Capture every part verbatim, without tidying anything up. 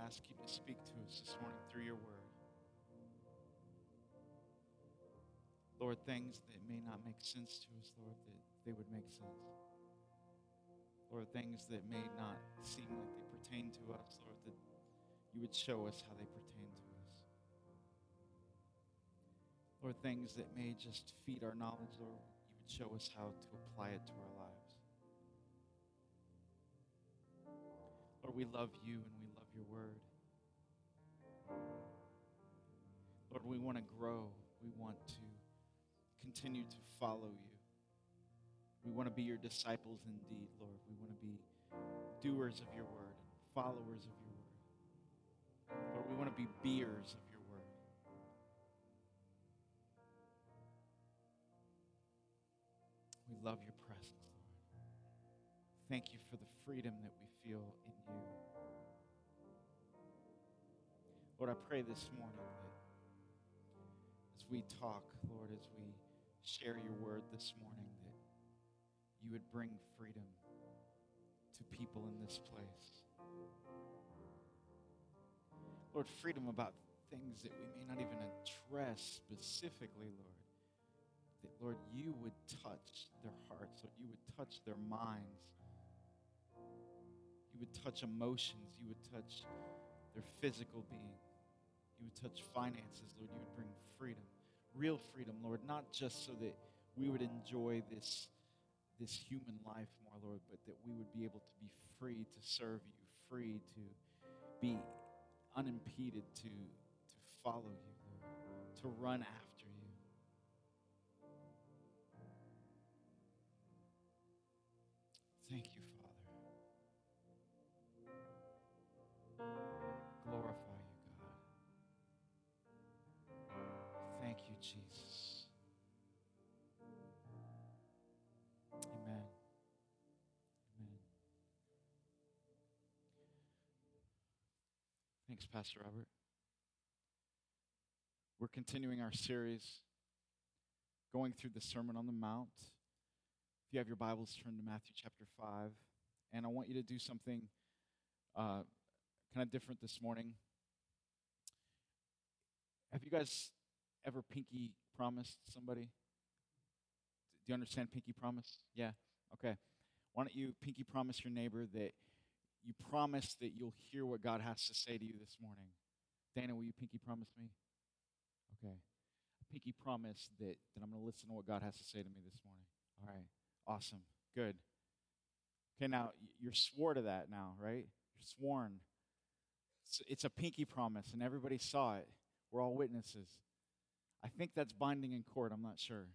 ask you to speak to us this morning through your word. Lord, things that may not make sense to us, Lord, that they would make sense. Lord, things that may not seem like they pertain to us, Lord, that you would show us how they pertain to us. Lord, things that may just feed our knowledge, Lord, you would show us how to apply it to our lives. Lord, we love you and we love your word. Lord, we want to grow. We want to continue to follow you. We want to be your disciples indeed, Lord. We want to be doers of your word, followers of your word. Lord, we want to be beers of your word. We love your presence, Lord. Thank you for the freedom that we feel in you. Lord, I pray this morning that as we talk, Lord, as we share your word this morning, that you would bring freedom to people in this place. Lord, freedom about things that we may not even address specifically, Lord. That, Lord, you would touch their hearts, Lord, you would touch their minds. You would touch emotions, you would touch their physical being. You would touch finances, Lord. You would bring freedom, real freedom, Lord, not just so that we would enjoy this, this human life more, Lord, but that we would be able to be free to serve you, free to be unimpeded to, to follow you, Lord, to run after you. Thank you, Father. Glorify you, God. Thank you, Jesus. Amen. Amen. Thanks, Pastor Robert. We're continuing our series, going through the Sermon on the Mount. If you have your Bibles, turn to Matthew chapter five. And I want you to do something uh, kind of different this morning. Have you guys ever pinky promised somebody? Do you understand pinky promise? Yeah? Okay. Why don't you pinky promise your neighbor that you promise that you'll hear what God has to say to you this morning? Dana, will you pinky promise me? Okay. A pinky promise that, that I'm going to listen to what God has to say to me this morning. All right. Awesome. Good. Okay, now, you're swore to that now, right? You're sworn. It's, it's a pinky promise, and everybody saw it. We're all witnesses. I think that's binding in court. I'm not sure.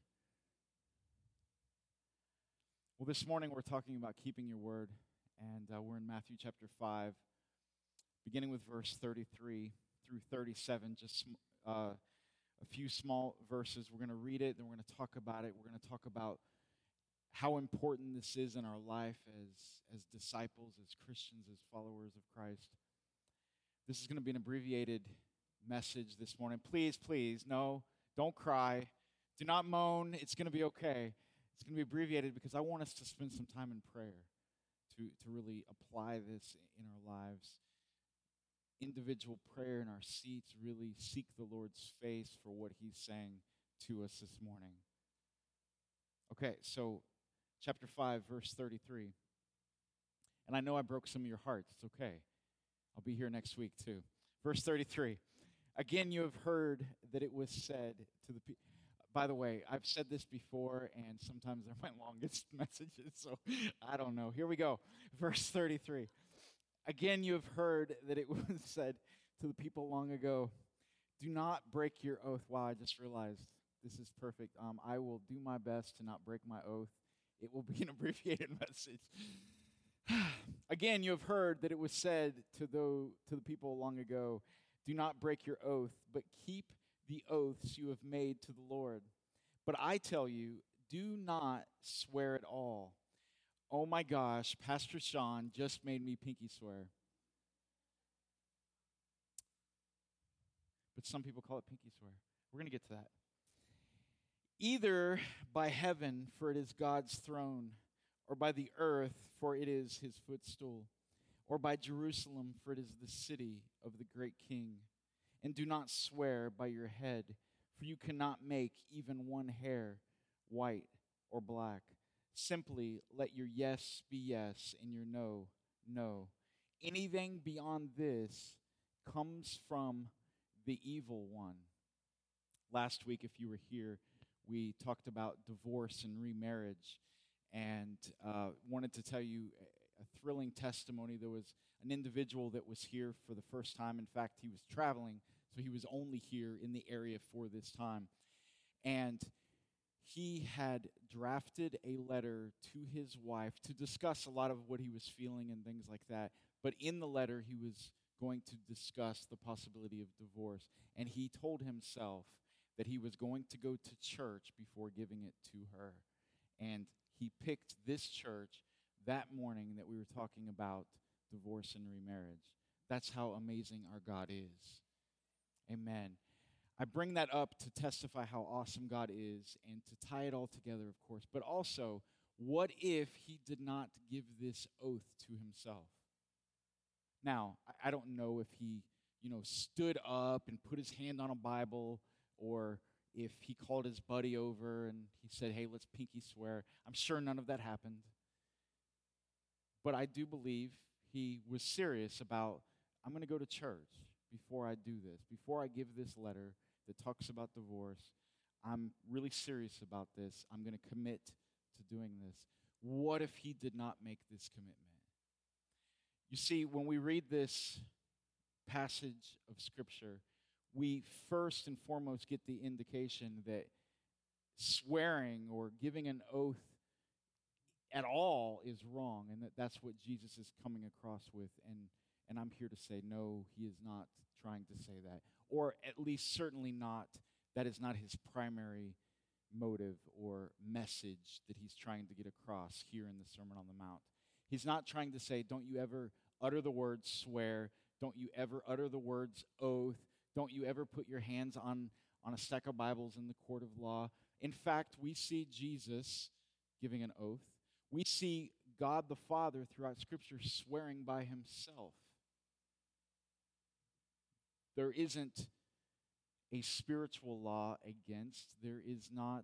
Well, this morning we're talking about keeping your word, and uh, we're in Matthew chapter five, beginning with verse thirty-three through thirty-seven, just uh, a few small verses. We're going to read it, then we're going to talk about it. We're going to talk about how important this is in our life as, as disciples, as Christians, as followers of Christ. This is going to be an abbreviated message this morning. Please, please, no, don't cry. Do not moan. It's going to be okay. It's going to be abbreviated because I want us to spend some time in prayer to, to really apply this in our lives. Individual prayer in our seats, really seek the Lord's face for what he's saying to us this morning. Okay, so chapter five, verse thirty-three. And I know I broke some of your hearts. It's okay. I'll be here next week too. Verse thirty-three. Again, you have heard that it was said to the people. By the way, I've said this before, and sometimes they're my longest messages, so I don't know. Here we go. Verse thirty-three. Again, you have heard that it was said to the people long ago, do not break your oath. Wow, I just realized this is perfect. Um, I will do my best to not break my oath. It will be an abbreviated message. Again, you have heard that it was said to the, to the people long ago, do not break your oath, but keep the oaths you have made to the Lord. But I tell you, do not swear at all. Oh my gosh, Pastor Sean just made me pinky swear. But some people call it pinky swear. We're going to get to that. Either by heaven, for it is God's throne, or by the earth, for it is his footstool, or by Jerusalem, for it is the city of the great king. And do not swear by your head, for you cannot make even one hair white or black. Simply let your yes be yes and your no, no. Anything beyond this comes from the evil one. Last week, if you were here, we talked about divorce and remarriage, and uh, wanted to tell you a thrilling testimony. There was an individual that was here for the first time. In fact, he was traveling, so he was only here in the area for this time. And he had drafted a letter to his wife to discuss a lot of what he was feeling and things like that. But in the letter, he was going to discuss the possibility of divorce. And he told himself that he was going to go to church before giving it to her. And he picked this church that morning that we were talking about divorce and remarriage. That's how amazing our God is. Amen. I bring that up to testify how awesome God is and to tie it all together, of course. But also, what if he did not give this oath to himself? Now, I don't know if he, you know, stood up and put his hand on a Bible, or if he called his buddy over and he said, hey, let's pinky swear. I'm sure none of that happened. But I do believe he was serious about, I'm going to go to church before I do this, before I give this letter that talks about divorce. I'm really serious about this. I'm going to commit to doing this. What if he did not make this commitment? You see, when we read this passage of Scripture, we first and foremost get the indication that swearing or giving an oath at all is wrong, and that that's what Jesus is coming across with. And, and I'm here to say, no, he is not trying to say that. Or at least certainly not, that is not his primary motive or message that he's trying to get across here in the Sermon on the Mount. He's not trying to say, don't you ever utter the words swear. Don't you ever utter the words oath. Don't you ever put your hands on, on a stack of Bibles in the court of law. In fact, we see Jesus giving an oath. We see God the Father throughout Scripture swearing by himself. There isn't a spiritual law against. There is not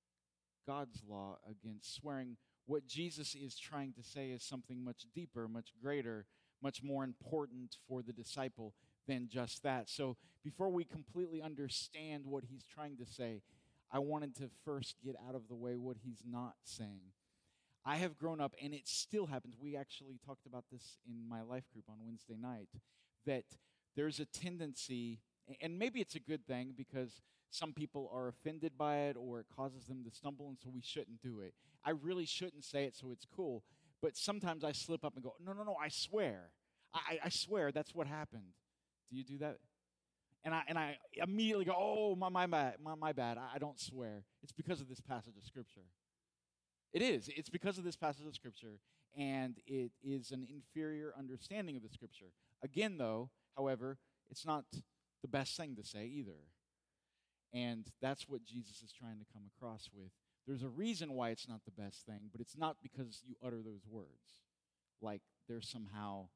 God's law against swearing. What Jesus is trying to say is something much deeper, much greater, much more important for the disciple than just that. So before we completely understand what he's trying to say, I wanted to first get out of the way what he's not saying. I have grown up, and it still happens. We actually talked about this in my life group on Wednesday night, that there's a tendency, and maybe it's a good thing because some people are offended by it or it causes them to stumble, and so we shouldn't do it. I really shouldn't say it, so it's cool. But sometimes I slip up and go, no, no, no, I swear. I, I swear that's what happened. Do you do that? And I and I immediately go, oh, my, my bad, my, my bad. I, I don't swear. It's because of this passage of Scripture. It is. It's because of this passage of Scripture, and it is an inferior understanding of the Scripture. Again, though, however, it's not the best thing to say either. And that's what Jesus is trying to come across with. There's a reason why it's not the best thing, but it's not because you utter those words, like they're somehow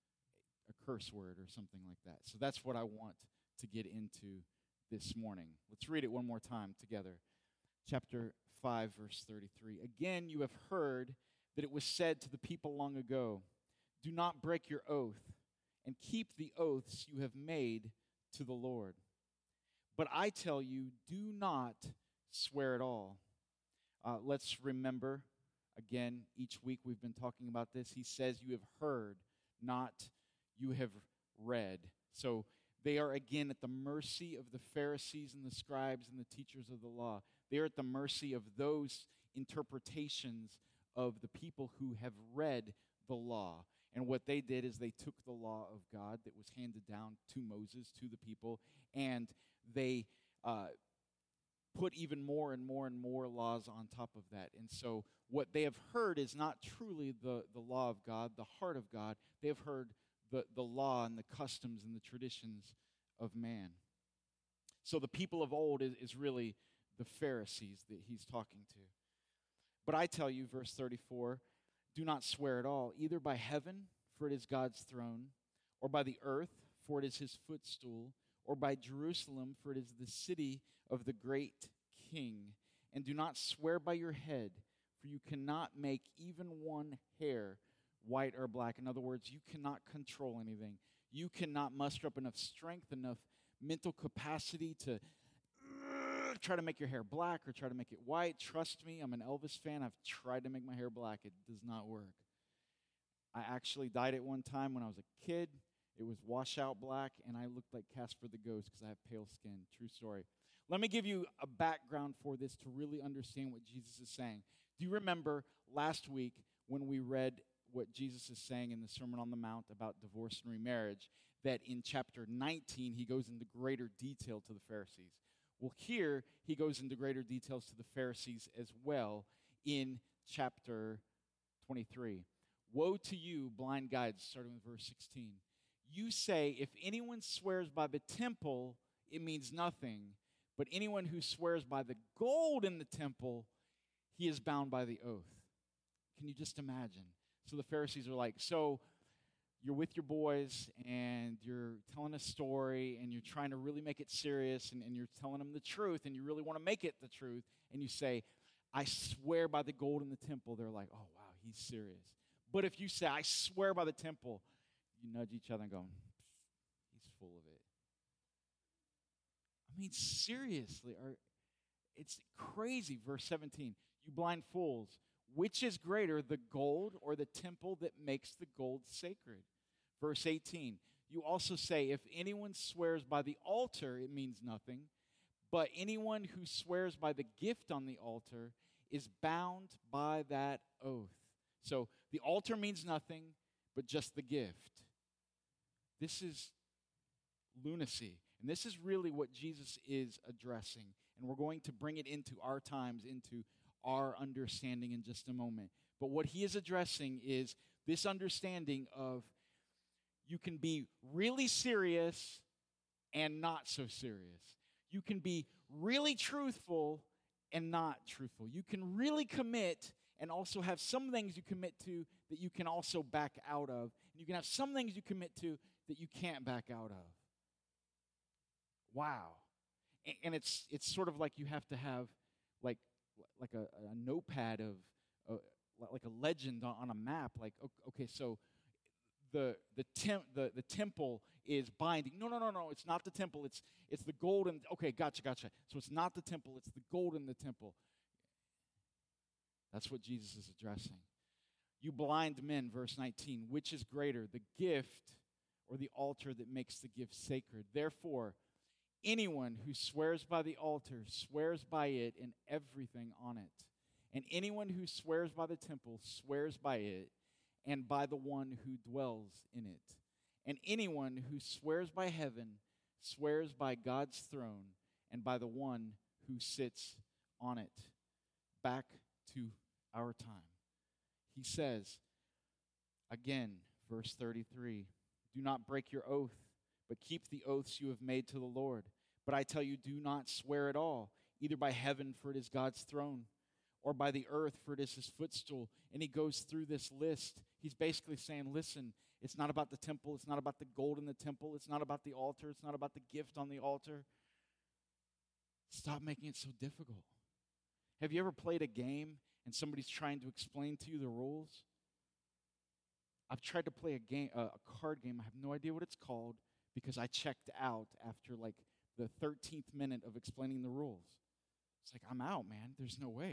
a curse word or something like that. So that's what I want to get into this morning. Let's read it one more time together. Chapter five, verse thirty-three. Again, you have heard that it was said to the people long ago, do not break your oath and keep the oaths you have made to the Lord. But I tell you, do not swear at all. Uh, let's remember, again, each week we've been talking about this. He says you have heard, not you have read. So they are, again, at the mercy of the Pharisees and the scribes and the teachers of the law. They are at the mercy of those interpretations of the people who have read the law. And what they did is they took the law of God that was handed down to Moses, to the people, and they uh, put even more and more and more laws on top of that. And so what they have heard is not truly the, the law of God, the heart of God. They have heard the, the law and the customs and the traditions of man. So the people of old is, is really the Pharisees that he's talking to. But I tell you, verse thirty-four, do not swear at all, either by heaven, for it is God's throne, or by the earth, for it is his footstool, or by Jerusalem, for it is the city of the great king. And do not swear by your head, for you cannot make even one hair white or black. In other words, you cannot control anything. You cannot muster up enough strength, enough mental capacity to uh, try to make your hair black or try to make it white. Trust me, I'm an Elvis fan. I've tried to make my hair black. It does not work. I actually dyed it one time when I was a kid. It was washout black, and I looked like Casper the Ghost because I have pale skin. True story. Let me give you a background for this to really understand what Jesus is saying. Do you remember last week when we read what Jesus is saying in the Sermon on the Mount about divorce and remarriage, that in chapter nineteen, he goes into greater detail to the Pharisees? Well, here, he goes into greater details to the Pharisees as well in chapter twenty-three. Woe to you, blind guides, starting with verse sixteen. You say, if anyone swears by the temple, it means nothing. But anyone who swears by the gold in the temple, he is bound by the oath. Can you just imagine? So the Pharisees are like, so you're with your boys, and you're telling a story, and you're trying to really make it serious, and, and you're telling them the truth, and you really want to make it the truth, and you say, I swear by the gold in the temple. They're like, oh, wow, he's serious. But if you say, I swear by the temple, you nudge each other and go, he's full of it. I mean, seriously, are, it's crazy. Verse seventeen, you blind fools, which is greater, the gold or the temple that makes the gold sacred? Verse eighteen, you also say, if anyone swears by the altar, it means nothing. But anyone who swears by the gift on the altar is bound by that oath. So the altar means nothing, but just the gift. This is lunacy. And this is really what Jesus is addressing. And we're going to bring it into our times, into our understanding in just a moment. But what he is addressing is this understanding of you can be really serious and not so serious. You can be really truthful and not truthful. You can really commit and also have some things you commit to that you can also back out of. And you can have some things you commit to that you can't back out of. Wow. And, and it's it's sort of like you have to have like like a, a notepad of uh, like a legend on, on a map. Like, okay, so the the temp the, the temple is binding. No, no, no, no. It's not the temple. It's it's the golden. Okay, gotcha, gotcha. So it's not the temple. It's the gold in the temple. That's what Jesus is addressing. You blind men, verse nineteen, which is greater, the gift or the altar that makes the gift sacred? Therefore, anyone who swears by the altar swears by it and everything on it. And anyone who swears by the temple swears by it and by the one who dwells in it. And anyone who swears by heaven swears by God's throne and by the one who sits on it. Back to our time. He says, again, verse thirty-three, do not break your oath, but keep the oaths you have made to the Lord. But I tell you, do not swear at all, either by heaven, for it is God's throne, or by the earth, for it is his footstool. And he goes through this list. He's basically saying, listen, it's not about the temple. It's not about the gold in the temple. It's not about the altar. It's not about the gift on the altar. Stop making it so difficult. Have you ever played a game and somebody's trying to explain to you the rules? I've tried to play a game, uh, a card game. I have no idea what it's called because I checked out after like the thirteenth minute of explaining the rules. It's like, I'm out, man. There's no way.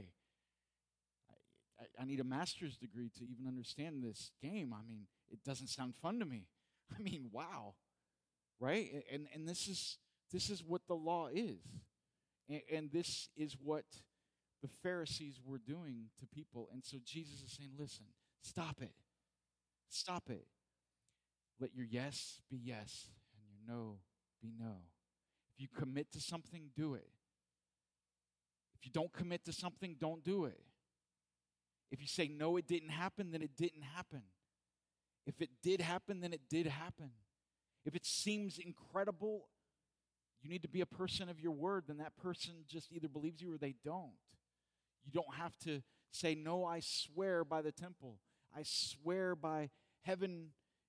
I, I, I need a master's degree to even understand this game. I mean, it doesn't sound fun to me. I mean, wow, right? And and this is this is what the law is, and, and this is what the Pharisees were doing to people. And so Jesus is saying, listen, stop it. Stop it. Let your yes be yes and your no be no. If you commit to something, do it. If you don't commit to something, don't do it. If you say, no, it didn't happen, then it didn't happen. If it did happen, then it did happen. If it seems incredible, you need to be a person of your word, then that person just either believes you or they don't. You don't have to say, no, I swear by the temple. I swear by heaven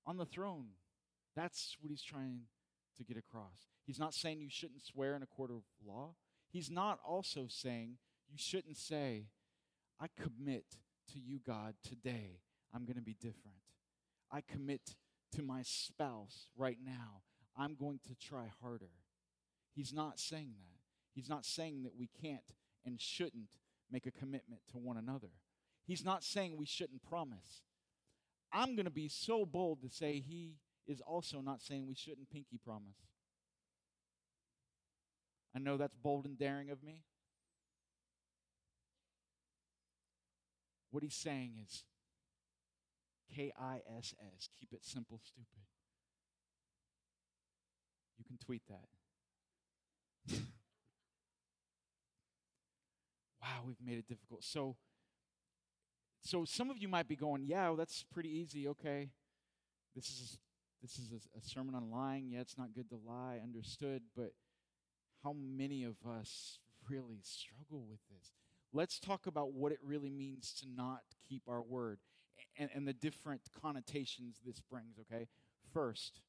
on the throne. That's what he's trying to get across. He's not saying you shouldn't swear in a court of law. He's not also saying you shouldn't say, I commit to you, God, today I'm going to be different. I commit to my spouse right now. I'm going to try harder. He's not saying that. He's not saying that we can't and shouldn't make a commitment to one another. He's not saying we shouldn't promise. I'm going to be so bold to say he is also not saying we shouldn't pinky promise. I know that's bold and daring of me. What he's saying is K I S S, keep it simple, stupid. You can tweet that. Wow, we've made it difficult. So, so some of you might be going, yeah, well, that's pretty easy. Okay, this is this is a, a sermon on lying. Yeah, it's not good to lie. Understood, but how many of us really struggle with this? Let's talk about what it really means to not keep our word and, and the different connotations this brings, okay? First,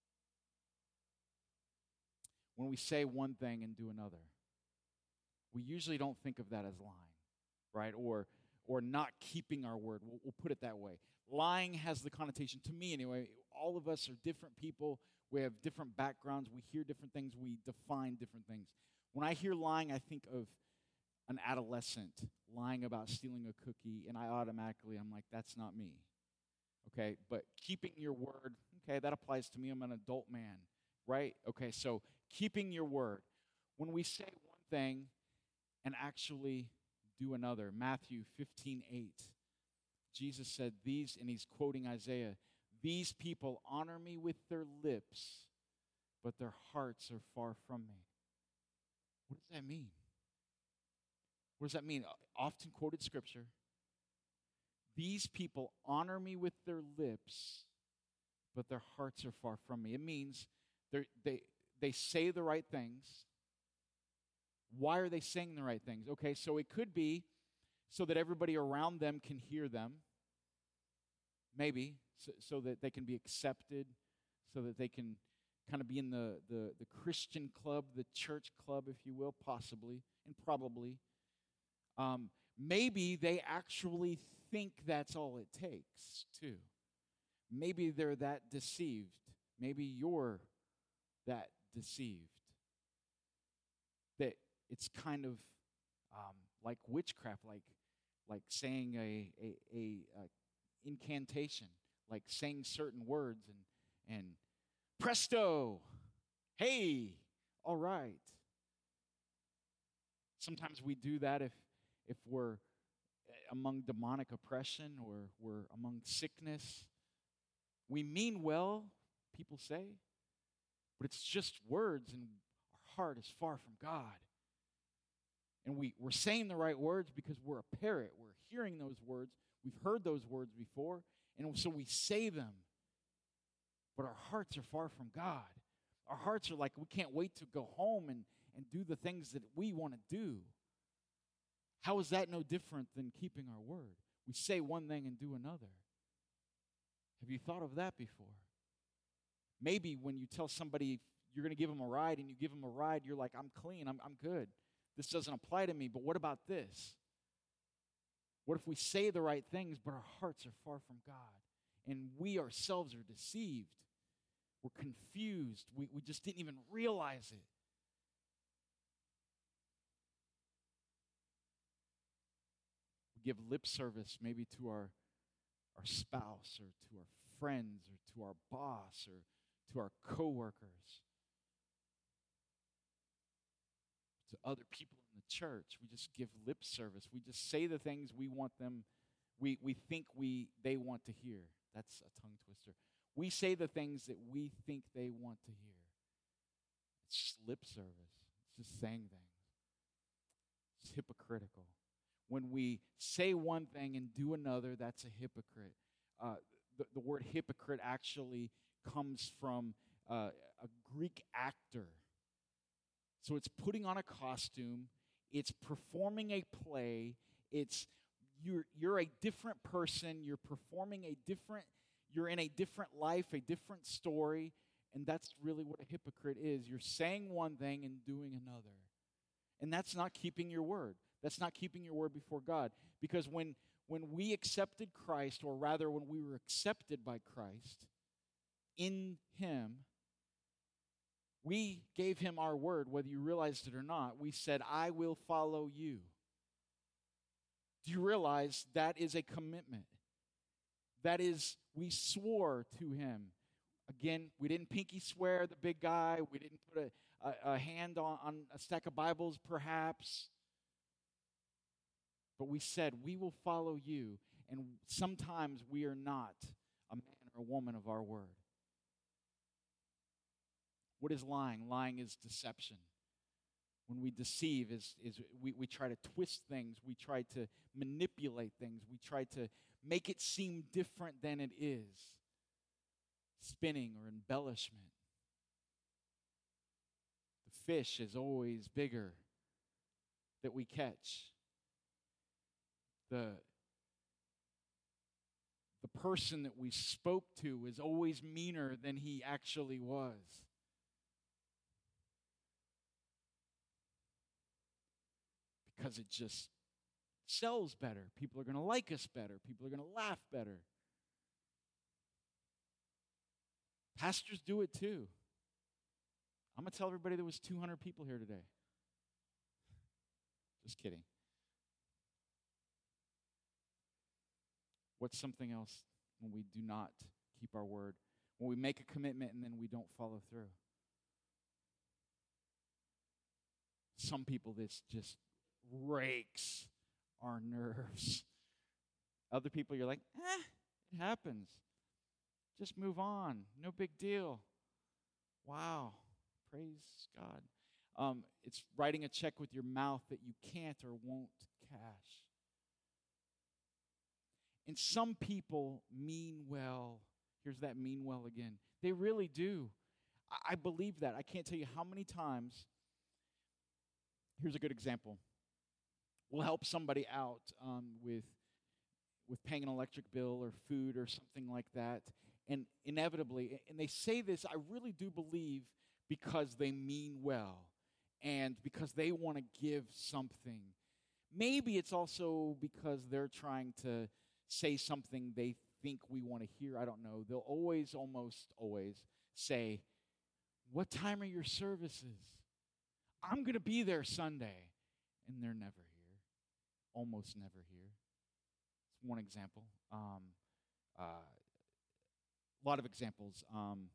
when we say one thing and do another, we usually don't think of that as lying, right? Or or not keeping our word. We'll, we'll put it that way. Lying has the connotation, to me anyway, all of us are different people. We have different backgrounds. We hear different things. We define different things. When I hear lying, I think of an adolescent lying about stealing a cookie, and I automatically, I'm like, that's not me. Okay, but keeping your word, okay, that applies to me. I'm an adult man, right? Okay, so keeping your word. When we say one thing and actually do another, Matthew fifteen eight, Jesus said these, and he's quoting Isaiah, these people honor me with their lips, but their hearts are far from me. What does that mean? What does that mean? Often quoted scripture. These people honor me with their lips, but their hearts are far from me. It means they they say the right things. Why are they saying the right things? Okay, so it could be so that everybody around them can hear them. Maybe, so, so that they can be accepted, so that they can kind of be in the, the, the Christian club, the church club, if you will, possibly, and probably. Um, maybe they actually think that's all it takes, too. Maybe they're that deceived. Maybe you're that deceived. That it's kind of um, like witchcraft, like like saying a, a, a, a incantation, like saying certain words and and presto, hey, all right. Sometimes we do that if if we're among demonic oppression or we're among sickness. We mean well, people say, but it's just words and our heart is far from God. And we, we're saying the right words because we're a parrot. We're hearing those words. We've heard those words before, and so we say them. But our hearts are far from God. Our hearts are like, we can't wait to go home and, and do the things that we want to do. How is that no different than keeping our word? We say one thing and do another. Have you thought of that before? Maybe when you tell somebody you're going to give them a ride and you give them a ride, you're like, I'm clean, I'm, I'm good. This doesn't apply to me, but what about this? What if we say the right things, but our hearts are far from God? And we ourselves are deceived. We're confused. We, we just didn't even realize it. We give lip service maybe to our, our spouse or to our friends or to our boss or to our coworkers, to other people in the church. We just give lip service. We just say the things we want them, we, we think we they want to hear. That's a tongue twister. We say the things that we think they want to hear. It's just lip service. It's just saying things. It's hypocritical. When we say one thing and do another, that's a hypocrite. Uh, the, the word hypocrite actually comes from uh, a Greek actor. So it's putting on a costume. It's performing a play. It's you're you're a different person. You're performing a different. You're in a different life, a different story, and that's really what a hypocrite is. You're saying one thing and doing another. And that's not keeping your word. That's not keeping your word before God. Because when, when we accepted Christ, or rather when we were accepted by Christ, in Him, we gave Him our word, whether you realized it or not. We said, I will follow you. Do you realize that is a commitment? That is, we swore to Him. Again, we didn't pinky swear, the big guy. We didn't put a, a, a hand on, on a stack of Bibles, perhaps. But we said, we will follow you. And sometimes we are not a man or a woman of our word. What is lying? Lying is deception. When we deceive, is, is we, we try to twist things. We try to manipulate things. We try to make it seem different than it is. Spinning or embellishment. The fish is always bigger that we catch. The, the person that we spoke to is always meaner than he actually was. Because it just sells better. People are going to like us better. People are going to laugh better. Pastors do it too. I'm going to tell everybody there was two hundred people here today. Just kidding. What's something else when we do not keep our word? When we make a commitment and then we don't follow through? Some people, this just rakes our nerves. Other people, you're like, eh, it happens. Just move on. No big deal. Wow. Praise God. Um, it's writing a check with your mouth that you can't or won't cash. And some people mean well. Here's that mean well again. They really do. I, I believe that. I can't tell you how many times. Here's a good example. We'll help somebody out um, with, with paying an electric bill or food or something like that. And inevitably, and they say this, I really do believe, because they mean well and because they want to give something. Maybe it's also because they're trying to say something they think we want to hear. I don't know. They'll always, almost always say, what time are your services? I'm going to be there Sunday. And they're never here. Almost never here. It's one example. Um, uh, a lot of examples. Um,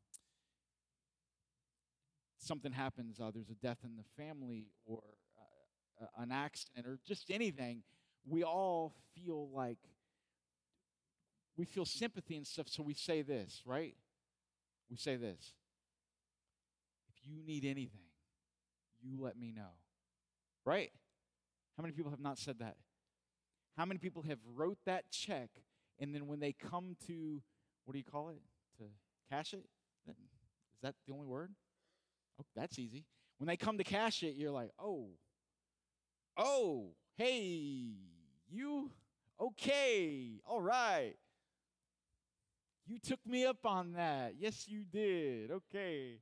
something happens, uh, there's a death in the family or uh, an accident or just anything. We all feel like we feel sympathy and stuff, so we say this, right? We say this. If you need anything, you let me know. Right? How many people have not said that? How many people have wrote that check and then when they come to, what do you call it? To cash it? Is that the only word? Oh, that's easy. When they come to cash it, you're like, oh, oh, hey, you? Okay, all right. You took me up on that. Yes, you did. Okay.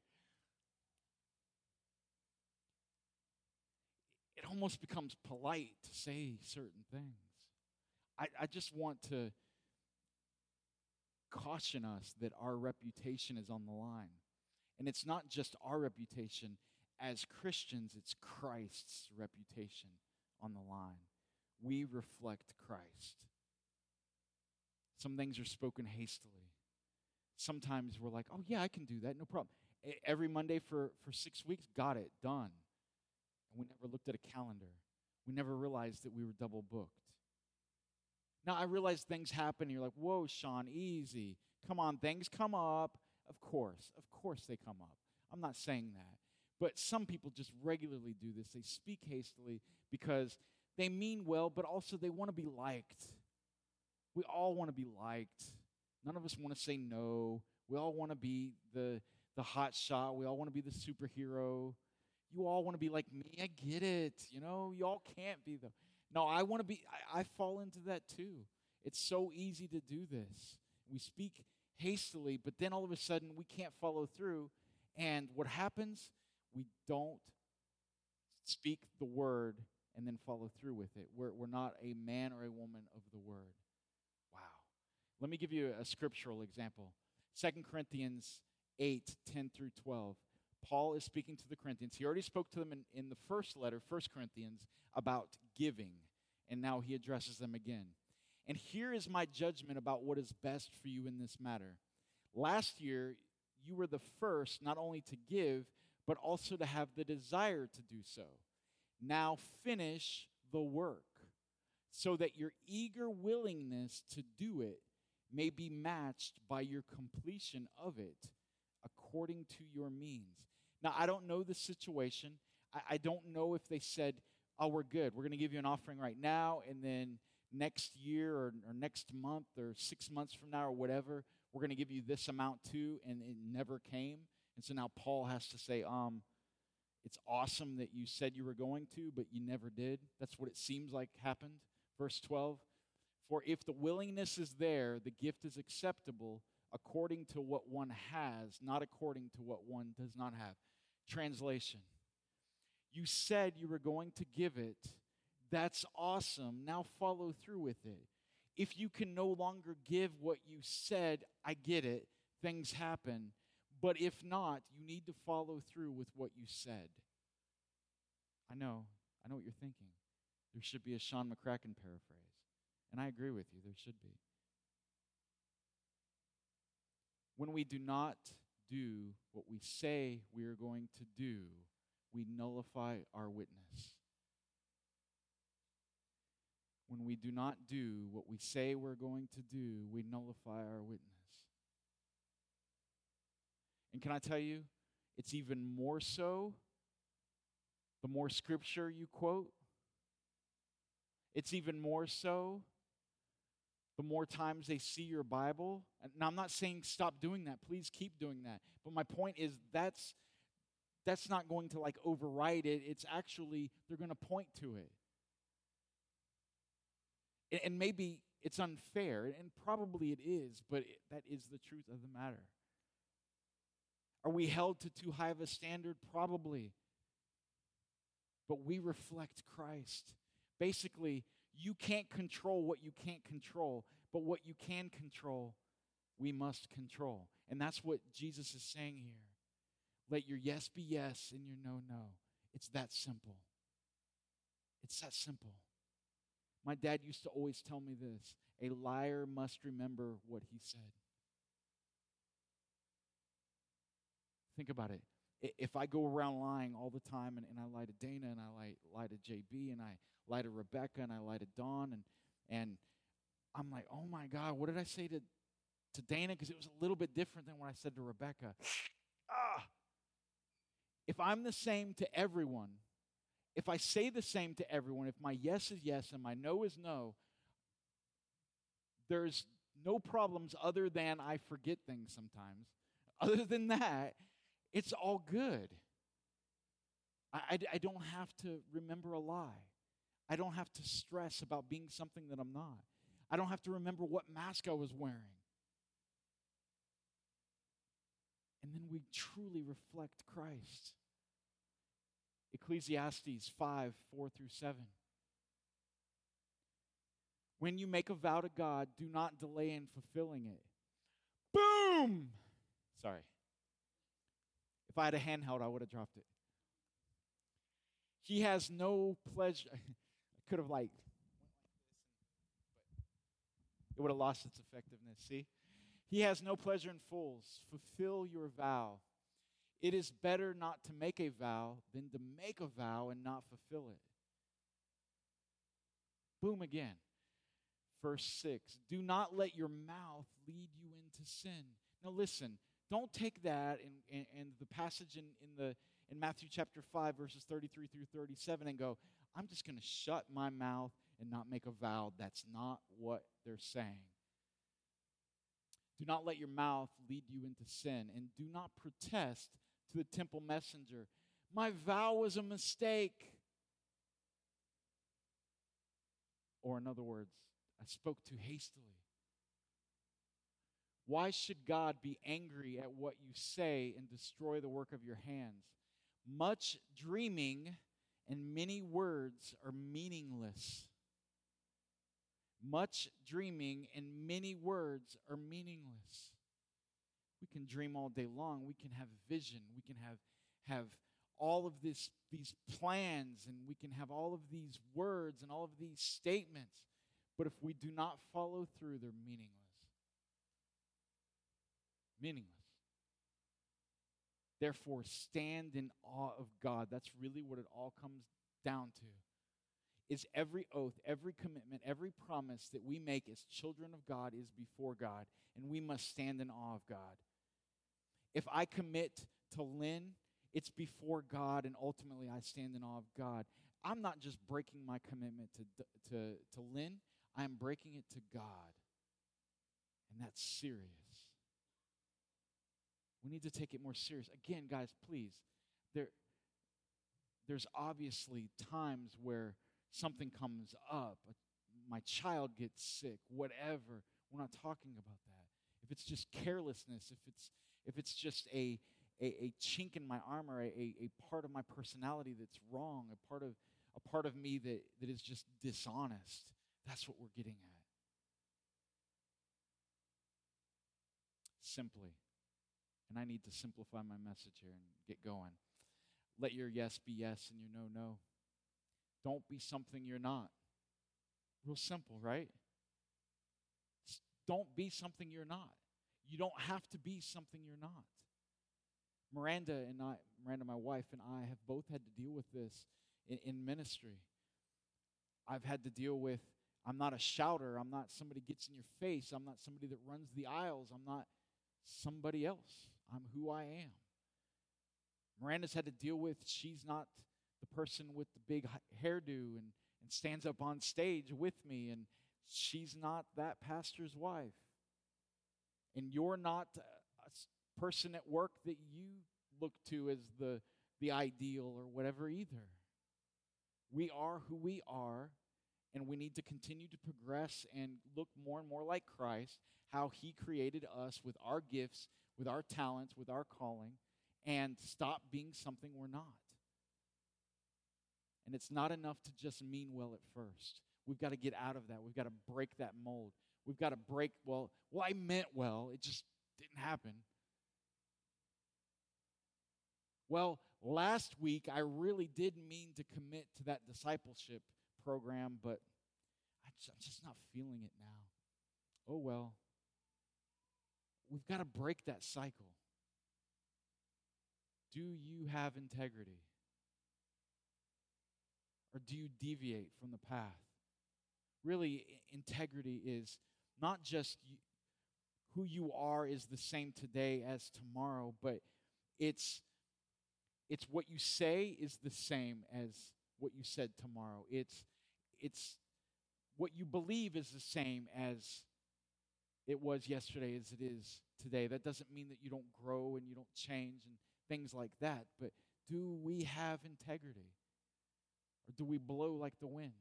It almost becomes polite to say certain things. I, I just want to caution us that our reputation is on the line. And it's not just our reputation. As Christians, it's Christ's reputation on the line. We reflect Christ. Some things are spoken hastily. Sometimes we're like, oh yeah, I can do that, no problem. Every Monday for, for six weeks, got it, done. And we never looked at a calendar. We never realized that we were double booked. Now, I realize things happen, and you're like, whoa, Sean, easy. Come on, things come up. Of course, of course they come up. I'm not saying that. But some people just regularly do this. They speak hastily because they mean well, but also they want to be liked. We all want to be liked. None of us want to say no. We all want to be the, the hot shot. We all want to be the superhero. You all want to be like me. I get it. You know, you all can't be the... No, I want to be... I, I fall into that too. It's so easy to do this. We speak hastily, but then all of a sudden we can't follow through. And what happens? We don't speak the word and then follow through with it. We're, we're not a man or a woman of the word. Wow. Let me give you a scriptural example. Second Corinthians eight, ten through twelve. Paul is speaking to the Corinthians. He already spoke to them in, in the first letter, First Corinthians, about giving. And now he addresses them again. And here is my judgment about what is best for you in this matter. Last year, you were the first not only to give, but also to have the desire to do so. Now finish the work, so that your eager willingness to do it may be matched by your completion of it according to your means. Now, I don't know the situation. I, I don't know if they said, oh, we're good. We're going to give you an offering right now, and then next year or, or next month or six months from now or whatever, we're going to give you this amount too, and it never came. And so now Paul has to say, um, it's awesome that you said you were going to, but you never did. That's what it seems like happened. Verse twelve, for if the willingness is there, the gift is acceptable according to what one has, not according to what one does not have. Translation, you said you were going to give it. That's awesome. Now follow through with it. If you can no longer give what you said, I get it. Things happen. But if not, you need to follow through with what you said. I know. I know what you're thinking. There should be a Sean McCracken paraphrase. And I agree with you. There should be. When we do not do what we say we are going to do, we nullify our witness. When we do not do what we say we're going to do, we nullify our witness. And can I tell you, it's even more so the more scripture you quote. It's even more so the more times they see your Bible. And now, I'm not saying stop doing that. Please keep doing that. But my point is that's that's not going to like override it. It's actually, they're going to point to it. And, and maybe it's unfair, and probably it is, but it, that is the truth of the matter. Are we held to too high of a standard? Probably. But we reflect Christ. Basically, you can't control what you can't control, but what you can control, we must control. And that's what Jesus is saying here. Let your yes be yes and your no, no. It's that simple. It's that simple. My dad used to always tell me this: a liar must remember what he said. Think about it. If I go around lying all the time, and, and I lie to Dana, and I lie, lie to J B, and I lie to Rebecca, and I lie to Dawn, and and I'm like, oh my God, what did I say to, to Dana? Because it was a little bit different than what I said to Rebecca. ah! If I'm the same to everyone, if I say the same to everyone, if my yes is yes and my no is no, there's no problems other than I forget things sometimes. Other than that, it's all good. I, I, I don't have to remember a lie. I don't have to stress about being something that I'm not. I don't have to remember what mask I was wearing. And then we truly reflect Christ. Ecclesiastes five, four through seven. When you make a vow to God, do not delay in fulfilling it. Boom! Sorry. If I had a handheld, I would have dropped it. He has no pleasure. I could have like, it would have lost its effectiveness. See? He has no pleasure in fools. Fulfill your vow. It is better not to make a vow than to make a vow and not fulfill it. Boom again. Verse six. Do not let your mouth lead you into sin. Now listen, don't take that and, and, and the passage in, in, the, in Matthew chapter five, verses thirty-three through thirty-seven and go, I'm just going to shut my mouth and not make a vow. That's not what they're saying. Do not let your mouth lead you into sin, and do not protest to the temple messenger, my vow was a mistake. Or in other words, I spoke too hastily. Why should God be angry at what you say and destroy the work of your hands? Much dreaming and many words are meaningless. Much dreaming and many words are meaningless. We can dream all day long. We can have vision. We can have, have all of this, these plans, and we can have all of these words and all of these statements. But if we do not follow through, they're meaningless. Meaningless. Therefore, stand in awe of God. That's really what it all comes down to. Is every oath, every commitment, every promise that we make as children of God is before God, and we must stand in awe of God. If I commit to Lynn, it's before God, and ultimately I stand in awe of God. I'm not just breaking my commitment to, to, to Lynn, I'm breaking it to God, and that's serious. We need to take it more serious. Again, guys, please, there, there's obviously times where something comes up, my child gets sick, whatever. We're not talking about that. If it's just carelessness, if it's if it's just a a, a chink in my armor, a, a, a part of my personality that's wrong, a part of a part of me that, that is just dishonest, that's what we're getting at. Simply, and I need to simplify my message here and get going. Let your yes be yes and your no, no. Don't be something you're not. Real simple, right? Don't be something you're not. You don't have to be something you're not. Miranda and I, Miranda, my wife, and I have both had to deal with this in, in ministry. I've had to deal with, I'm not a shouter. I'm not somebody gets in your face. I'm not somebody that runs the aisles. I'm not somebody else. I'm who I am. Miranda's had to deal with, she's not the person with the big hairdo and, and stands up on stage with me, and she's not that pastor's wife. And you're not a person at work that you look to as the, the ideal or whatever either. We are who we are, and we need to continue to progress and look more and more like Christ, how He created us with our gifts, with our talents, with our calling, and stop being something we're not. And it's not enough to just mean well at first. We've got to get out of that. We've got to break that mold. We've got to break, well, well, I meant well. It just didn't happen. Well, last week I really did mean to commit to that discipleship program, but I just, I'm just not feeling it now. Oh, well. We've got to break that cycle. Do you have integrity? Or do you deviate from the path? Really, integrity is not just you, who you are is the same today as tomorrow, but it's it's what you say is the same as what you said tomorrow. It's it's what you believe is the same as it was yesterday as it is today. That doesn't mean that you don't grow and you don't change and things like that, but do we have integrity? Or do we blow like the wind?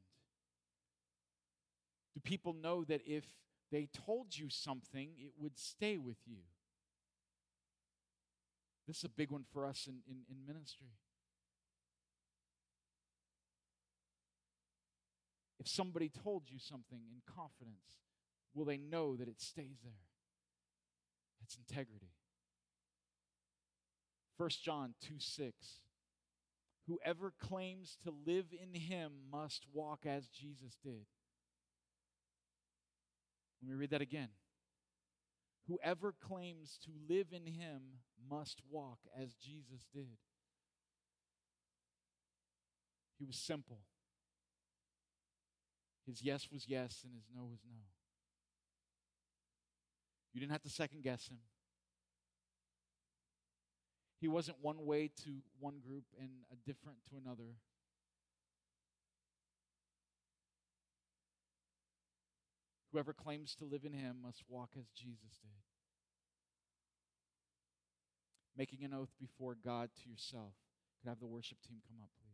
Do people know that if they told you something, it would stay with you? This is a big one for us in, in, in ministry. If somebody told you something in confidence, will they know that it stays there? That's integrity. First John two six. Whoever claims to live in Him must walk as Jesus did. Let me read that again. Whoever claims to live in Him must walk as Jesus did. He was simple. His yes was yes and his no was no. You didn't have to second guess Him. He wasn't one way to one group and a different to another. Whoever claims to live in Him must walk as Jesus did. Making an oath before God to yourself. Could I have the worship team come up, please?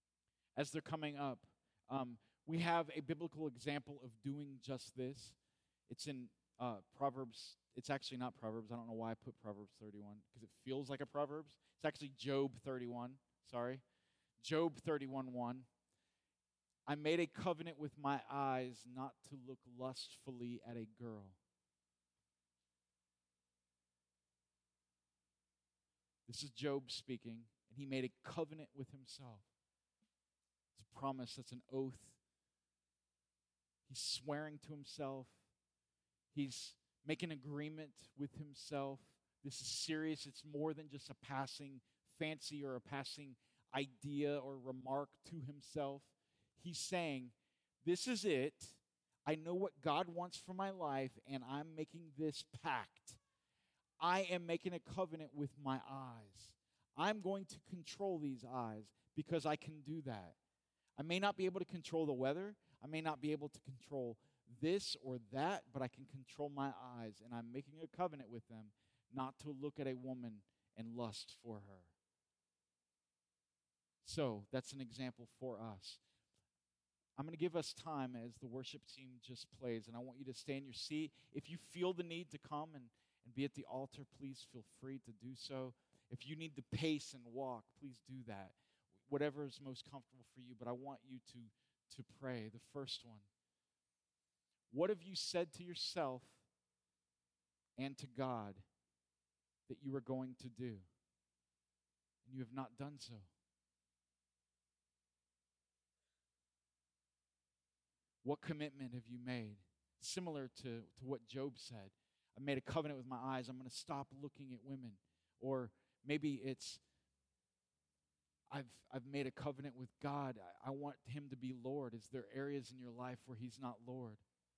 As they're coming up, um, we have a biblical example of doing just this. It's in uh, Proverbs. It's actually not Proverbs. I don't know why I put Proverbs thirty-one, because it feels like a Proverbs. It's actually Job thirty-one. Sorry. Job thirty-one one. I made a covenant with my eyes not to look lustfully at a girl. This is Job speaking, and he made a covenant with himself. It's a promise, that's an oath. He's swearing to himself. He's making agreement with himself. This is serious. It's more than just a passing fancy or a passing idea or remark to himself. He's saying, this is it. I know what God wants for my life, and I'm making this pact. I am making a covenant with my eyes. I'm going to control these eyes because I can do that. I may not be able to control the weather. I may not be able to control this or that, but I can control my eyes, and I'm making a covenant with them not to look at a woman and lust for her. So that's an example for us. I'm going to give us time as the worship team just plays, and I want you to stay in your seat. If you feel the need to come and, and be at the altar, please feel free to do so. If you need to pace and walk, please do that. Whatever is most comfortable for you, but I want you to, to pray. The first one. What have you said to yourself and to God that you are going to do, and you have not done so? What commitment have you made? Similar to, to what Job said. I made a covenant with my eyes. I'm going to stop looking at women. Or maybe it's, I've I've made a covenant with God. I, I want him to be Lord. Is there areas in your life where he's not Lord?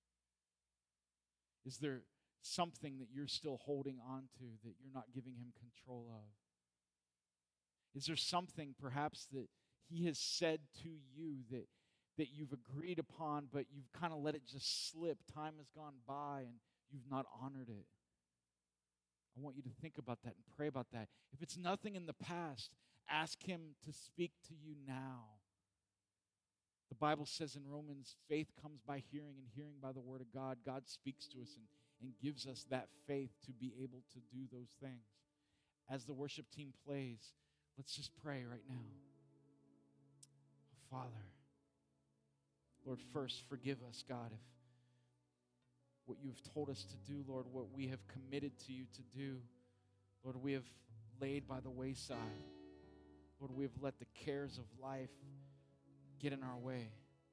Is there something that you're still holding on to that you're not giving him control of? Is there something perhaps that he has said to you that that you've agreed upon, but you've kind of let it just slip? Time has gone by and you've not honored it. I want you to think about that and pray about that. If it's nothing in the past, ask him to speak to you now. The Bible says in Romans, faith comes by hearing, and hearing by the word of God. God speaks to us and, and gives us that faith to be able to do those things. As the worship team plays, let's just pray right now. Oh, Father, Lord, first forgive us, God, if what you have told us to do, Lord, what we have committed to you to do, Lord, we have laid by the wayside. Lord, we have let the cares of life get in our way.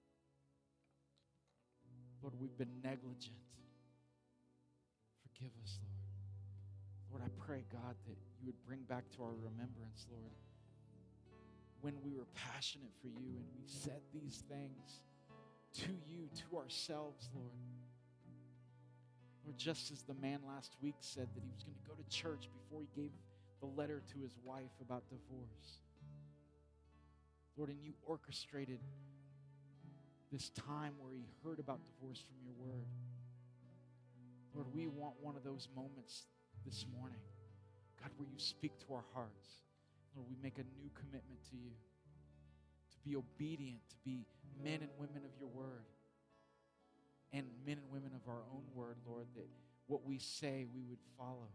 Lord, we've been negligent. Forgive us, Lord. Lord, I pray, God, that you would bring back to our remembrance, Lord, when we were passionate for you and we said these things to you, to ourselves, Lord. Lord, just as the man last week said that he was going to go to church before he gave the letter to his wife about divorce. Lord, and you orchestrated this time where he heard about divorce from your word. Lord, we want one of those moments this morning, God, where you speak to our hearts. Lord, we make a new commitment to you, to be obedient, to be men and women of your word, and men and women of our own word, Lord, that what we say we would follow.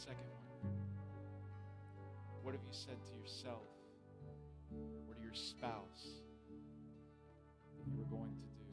second one. What have you said to yourself or to your spouse that you were going to do?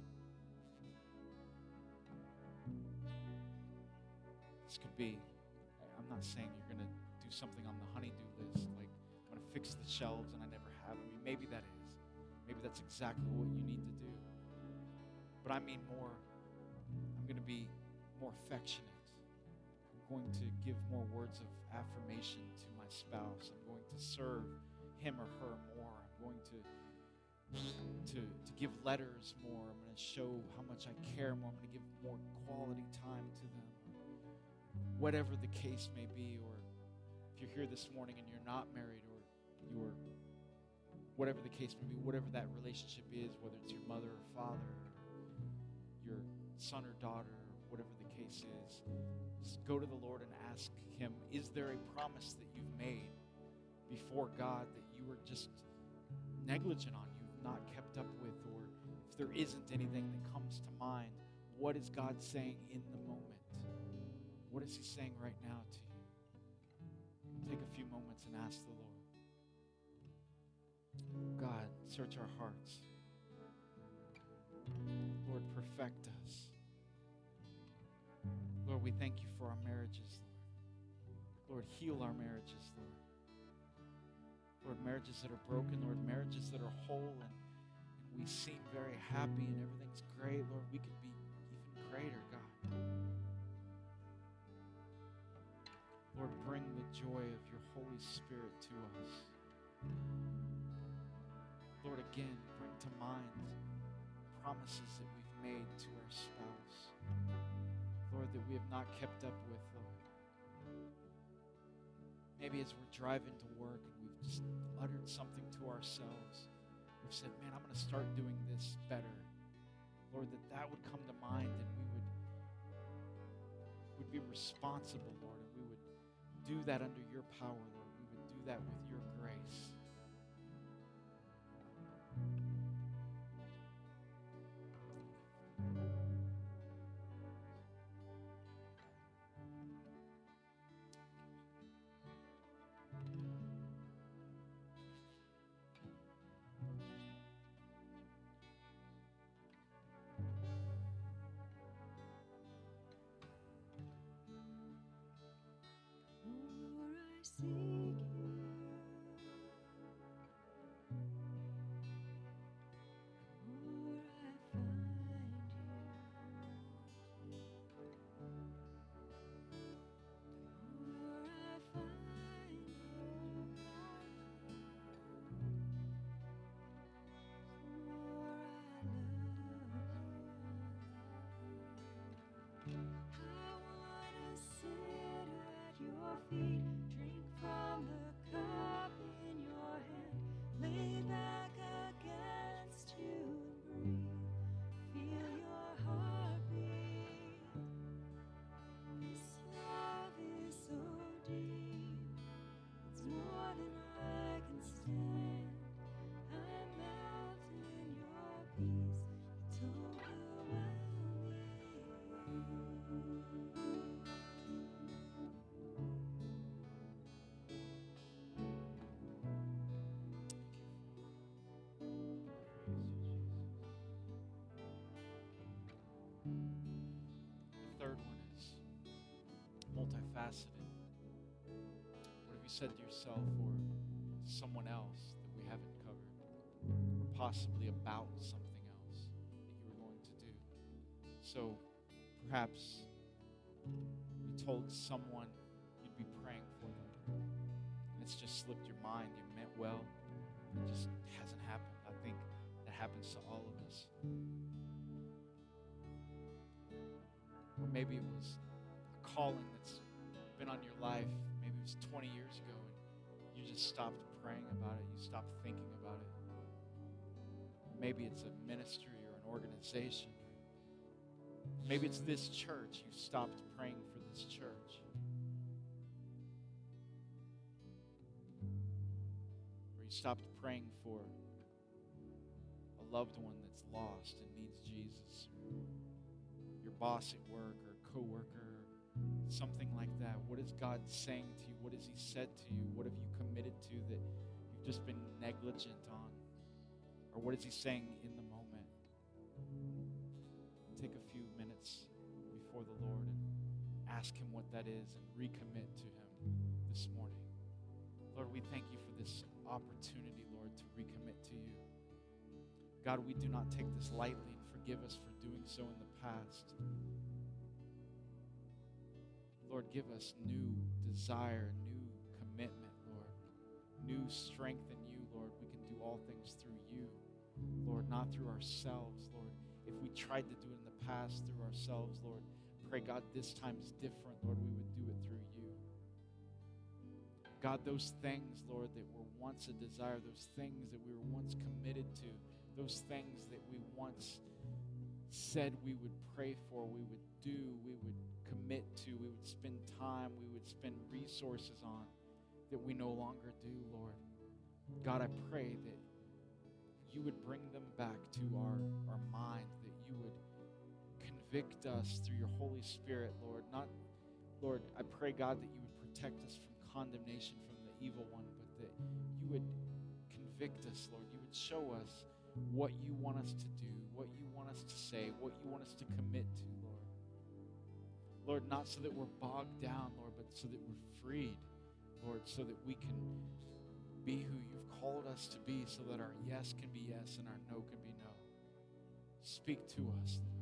This could be, I'm not saying you're going to do something on the honey-do list, like I'm going to fix the shelves and I never have. I mean, maybe that is. Maybe that's exactly what you need to do. But I mean more, I'm going to be more affectionate. I'm going to give more words of affirmation to my spouse. I'm going to serve him or her more. I'm going to, to, to give letters more. I'm going to show how much I care more. I'm going to give more quality time to them. Whatever the case may be, or if you're here this morning and you're not married, or you're, whatever the case may be, whatever that relationship is, whether it's your mother or father, your son or daughter, whatever the case is, just go to the Lord and ask him, is there a promise that you've made before God that you were just negligent on, you've not kept up with, or if there isn't anything that comes to mind, what is God saying in the moment? What is he saying right now to you? Take a few moments and ask the Lord. God, search our hearts. Lord, perfect us. Lord, we thank you for our marriages, Lord. Lord, heal our marriages, Lord. Lord, marriages that are broken, Lord, marriages that are whole, and, and we seem very happy and everything's great. Lord, we could be even greater, God. Lord, bring the joy of your Holy Spirit to us. Lord, again, bring to mind promises that we've made to our spouse. Lord, that we have not kept up with, Lord. Maybe as we're driving to work and we've just uttered something to ourselves. We've said, man, I'm going to start doing this better. Lord, that that would come to mind and we would, would be responsible, Lord, and we would do that under your power, Lord. We would do that with your grace. Seek you. Third one is multifaceted. What have you said to yourself or someone else that we haven't covered? Or possibly about something else that you were going to do? So perhaps you told someone you'd be praying for them, and it's just slipped your mind. You meant well, it just hasn't happened. I think that happens to all of us. Or maybe it was a calling that's been on your life. Maybe it was twenty years ago and you just stopped praying about it. You stopped thinking about it. Maybe it's a ministry or an organization. Maybe it's this church. You stopped praying for this church. Or you stopped praying for a loved one that's lost and needs Jesus. Your boss at work or coworker, something like that. What is God saying to you? What has He said to you? What have you committed to that you've just been negligent on? Or what is He saying in the moment? Take a few minutes before the Lord and ask Him what that is and recommit to Him this morning. Lord, we thank You for this opportunity, Lord, to recommit to You. God, we do not take this lightly, and forgive us for doing so in the past. Lord, give us new desire, new commitment, Lord, new strength in You, Lord. We can do all things through You, Lord, not through ourselves, Lord. If we tried to do it in the past through ourselves, Lord, pray, God, this time is different, Lord. We would do it through You. God, those things, Lord, that were once a desire, those things that we were once committed to, those things that we once said we would pray for, we would do, we would commit to, we would spend time, we would spend resources on, that we no longer do, Lord. God, I pray that You would bring them back to our, our mind, that You would convict us through Your Holy Spirit, Lord. Not, Lord, I pray, God, that You would protect us from condemnation from the evil one, but that You would convict us, Lord. You would show us what You want us to do, what You want us to say, what You want us to commit to, Lord. Lord, not so that we're bogged down, Lord, but so that we're freed, Lord, so that we can be who You've called us to be, so that our yes can be yes and our no can be no. Speak to us, Lord.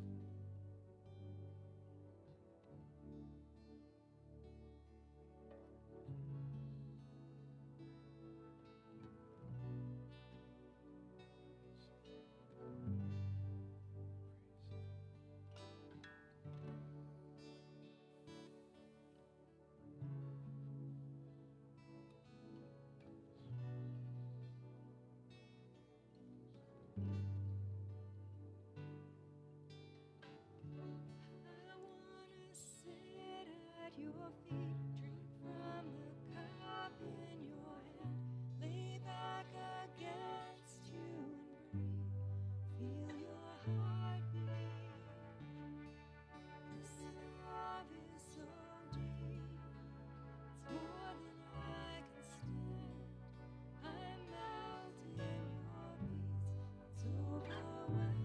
I wanna sit at Your feet, drink from the cup in Your hand, lay back against You and breathe, feel Your heartbeat. This love is so deep, it's more than I can stand. I'm melting in Your peace, it's overwhelming.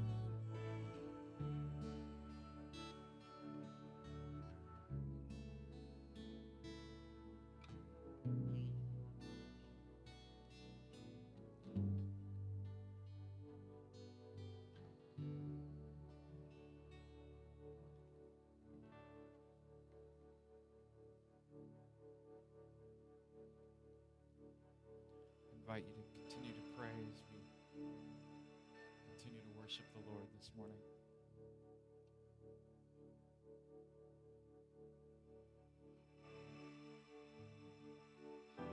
I invite you to continue to pray as we continue to worship the Lord this morning.